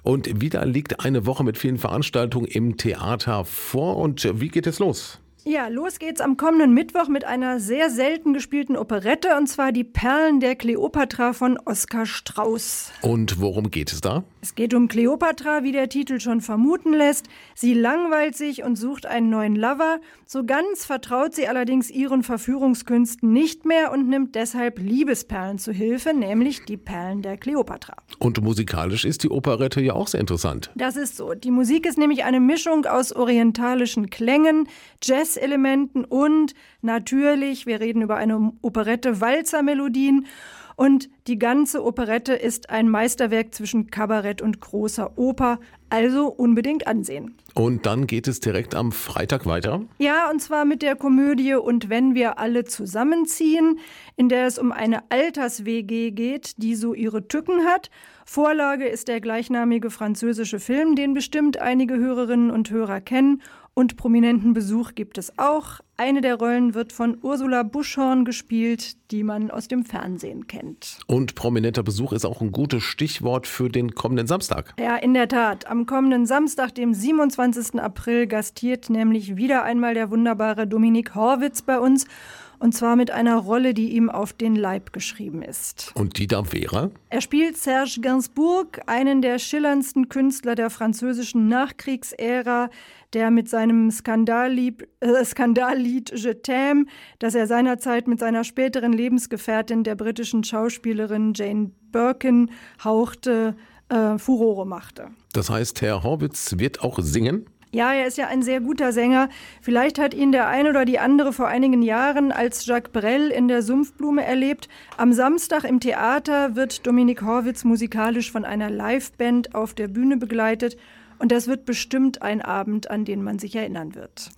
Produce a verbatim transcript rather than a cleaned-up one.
Und wieder liegt eine Woche mit vielen Veranstaltungen im Theater vor. Und wie geht es los? Ja, los geht's am kommenden Mittwoch mit einer sehr selten gespielten Operette, und zwar die Perlen der Kleopatra von Oskar Strauß. Und worum geht es da? Es geht um Kleopatra, wie der Titel schon vermuten lässt. Sie langweilt sich und sucht einen neuen Lover. So ganz vertraut sie allerdings ihren Verführungskünsten nicht mehr und nimmt deshalb Liebesperlen zu Hilfe, nämlich die Perlen der Kleopatra. Und musikalisch ist die Operette ja auch sehr interessant. Das ist so. Die Musik ist nämlich eine Mischung aus orientalischen Klängen, Jazz-Elementen und natürlich, wir reden über eine Operette, Walzermelodien. Und die ganze Operette ist ein Meisterwerk zwischen Kabarett und großer Oper, also unbedingt ansehen. Und dann geht es direkt am Freitag weiter? Ja, und zwar mit der Komödie Und wenn wir alle zusammenziehen, in der es um eine Alters-W G geht, die so ihre Tücken hat. Vorlage ist der gleichnamige französische Film, den bestimmt einige Hörerinnen und Hörer kennen. Und prominenten Besuch gibt es auch. Eine der Rollen wird von Ursula Buschorn gespielt, die man aus dem Fernsehen kennt. Und prominenter Besuch ist auch ein gutes Stichwort für den kommenden Samstag. Ja, in der Tat. Am kommenden Samstag, dem siebenundzwanzigsten April, gastiert nämlich wieder einmal der wunderbare Dominik Horwitz bei uns. Und zwar mit einer Rolle, die ihm auf den Leib geschrieben ist. Und die da wäre? Er spielt Serge Gainsbourg, einen der schillerndsten Künstler der französischen Nachkriegsära, der mit seinem Skandallied, äh, Skandallied Je t'aime, das er seinerzeit mit seiner späteren Lebensgefährtin, der britischen Schauspielerin Jane Birkin, hauchte, äh, Furore machte. Das heißt, Herr Horwitz wird auch singen? Ja, er ist ja ein sehr guter Sänger. Vielleicht hat ihn der eine oder die andere vor einigen Jahren als Jacques Brel in der Sumpfblume erlebt. Am Samstag im Theater wird Dominik Horwitz musikalisch von einer Liveband auf der Bühne begleitet. Und das wird bestimmt ein Abend, an den man sich erinnern wird.